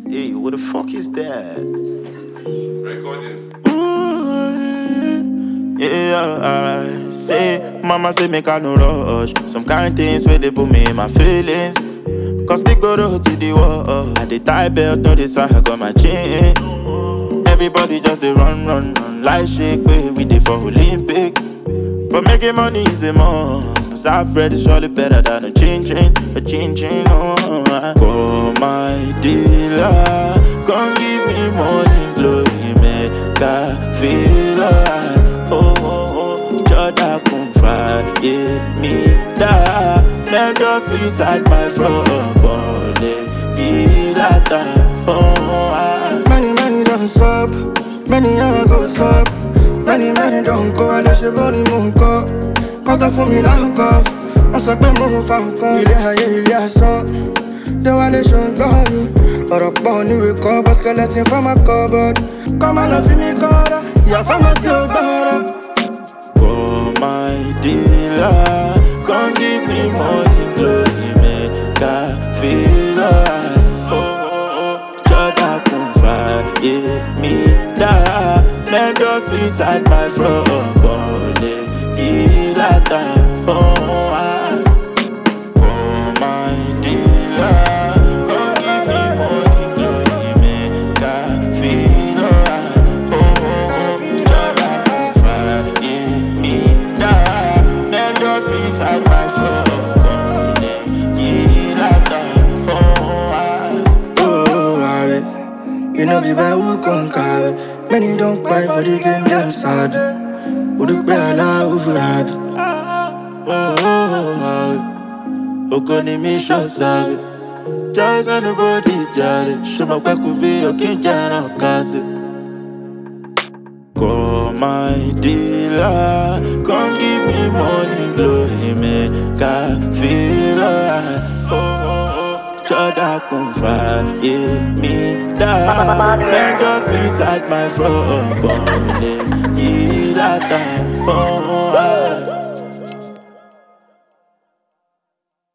Hey, what the fuck is that? Recording. Yeah, I say, mama say make I no rush. Some kind things where they put me in my feelings. Cause they go to the wall. I dey tie belt, no this I got my chain. Everybody just they run. Like shake, baby, we dey for Olympic. But making money is a must. Cause I've read it's surely better than a chain. Oh, call my dealer, come give me money, glory, make I feel alright. Jordan come fire me da. Man just beside my front, Many don't stop, many hours go stop. Many don't go, I let your body move go. Contact for me like cuff. On se peut mon fan con. Il est à son. De relation got me. Or a bone you wake up, parce que let's in from my cupboard. Come on, love me, God. Y'a femme à t'y call my dealer, come give me money, glory, make I feel alright. Jordan come fire me da. Man just beside my front, call my dealer, come give me money, glory, make I feel alright. Jordan come fire me da. Man just beside my front, You know be by who can carry. Many don't cry for the game, them sad. Would you be allowed for that? Okoni mi shosabe. Just anybody jare. Show my back will be your king jana kasi. Call my dealer, come give me money, glory, make I feel alright. Jordan come fire me da. Man just beside my front, that time.